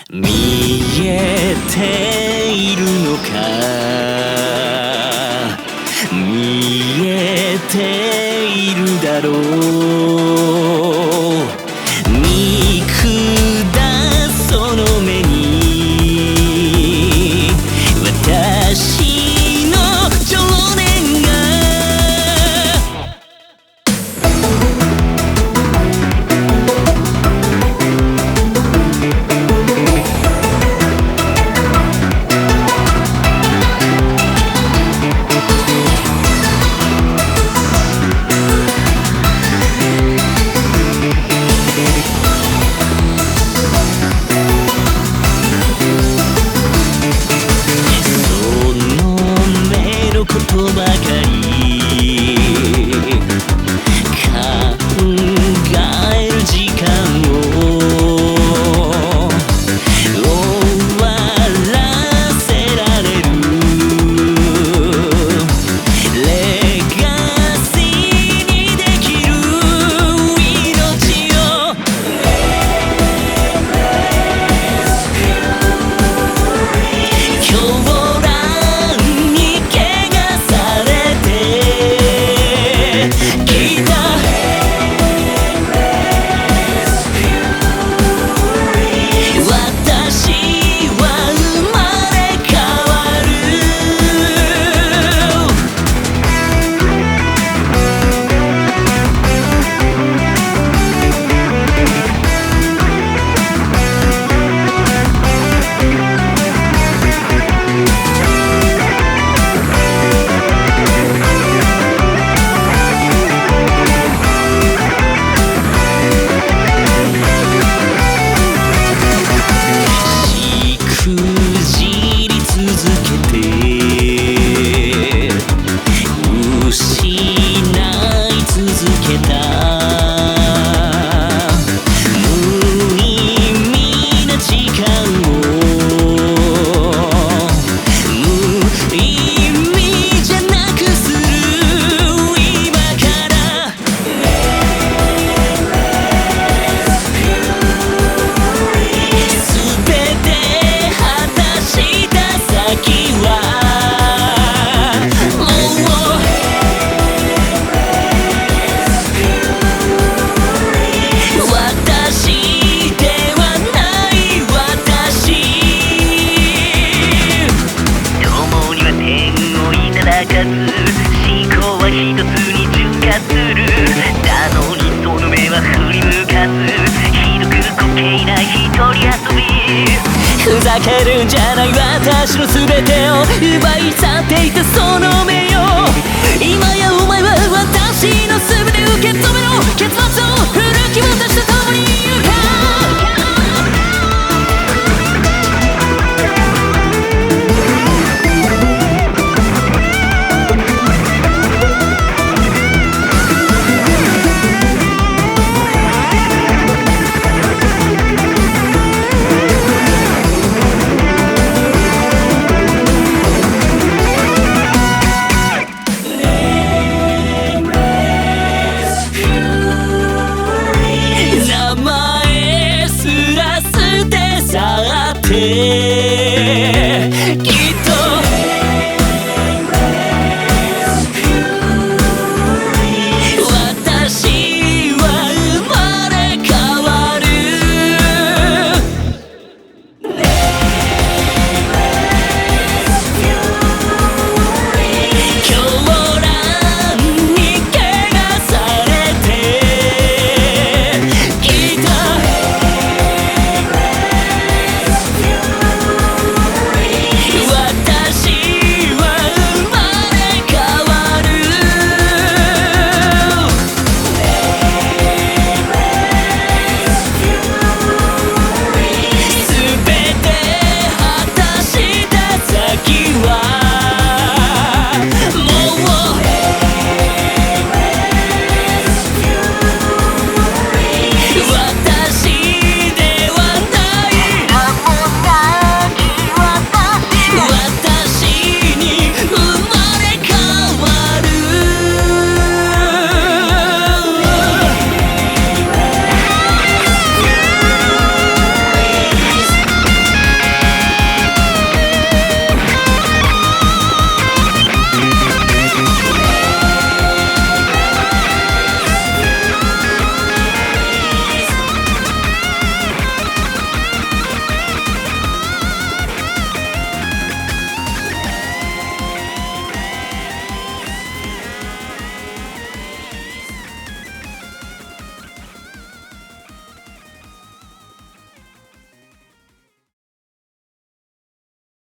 見えているのか、見えているだろう。見下その目に私の情念がことばかり考える時間を終わらせられるレガシーにできる命を思考は一つに循環する。なのにその目は振り向かず、ひどく滑稽な一人遊び。ふざけるんじゃない私の全てを奪い去っていたその目よ。今やお前は私の全て受け止めろ。結末を古き私と共に行くか。名前すら捨て去って